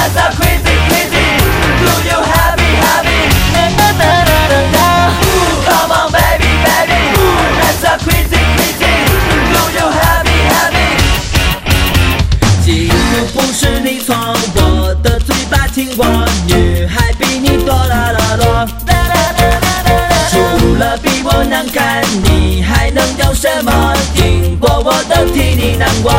That's so crazy, crazy. Do you happy, happy? Come on, baby, baby. That's so crazy, crazy. Do you happy, happy? 几乎不是你错，我的嘴巴听过，女孩比你多啦啦多。除了比我难看，你还能有什么？赢过我都替你难过。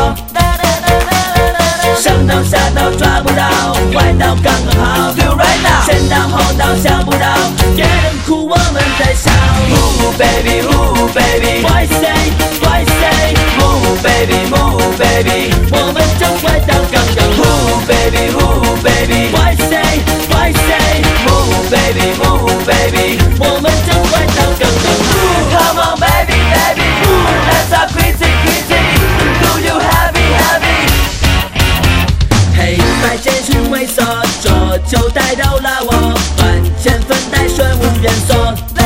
上到下到抓不到，坏到刚刚好。 Do right now. 前到后到想不到，别人哭我们在笑。 Move, baby, move, baby. Why say, why say, Move, baby, move, baby. 我们正坏到刚刚好。 Move, baby, move, baby. Why say, why say, Move, baby, move, baby. 我们正坏到刚刚好。 Come on, baby, baby. That's so crazy, crazy. Do you happy, happy? 黑白简讯猥琐，这就带到了我，换钱分带顺无人锁。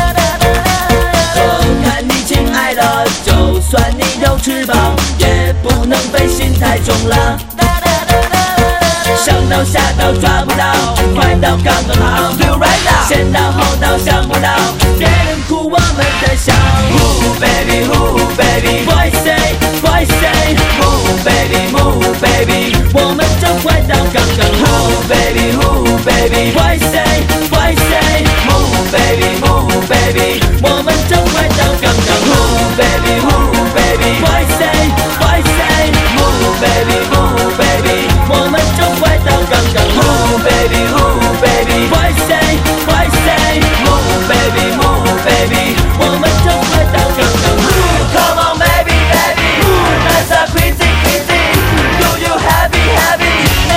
我看你亲爱的，就算你有翅膀，也不能飞心太重了。上到下到抓不到，快到刚刚好。 Do right now. 先到后到想不到，别人哭我们在笑。 Move, baby, move, baby. Why say, why say, Move, baby, move, baby. 我们正坏到刚刚好。 Move, baby, move, baby. Why say, why say, Move, baby, move, baby. 我们正坏到刚刚好。 Move, baby, move, baby. Why say, why say, Move, baby, move, baby. 我们正坏到刚刚好。 Move, baby, move, baby. Why say, why say, Move, baby, move, baby. 我们正坏到刚刚好。 Come on, baby, baby. That's so crazy, crazy. Do you happy, happy?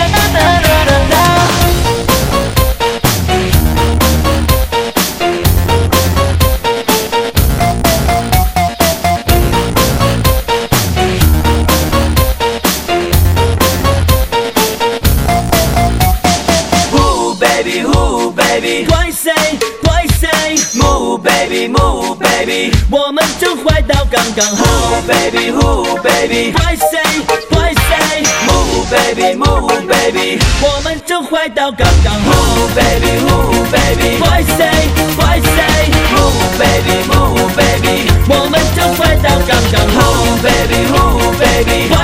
Move, baby, move, baby. Why say, why say, Move, baby, move, baby. 我们正坏到刚刚好。 Move, baby, move, baby. Why say, why say, Move, baby, move, baby. 我们正坏到刚刚好。 Move, baby, move, baby. Why say, why say, Move, baby, move, baby. 我们正坏到刚刚好。 Move, baby, move, baby.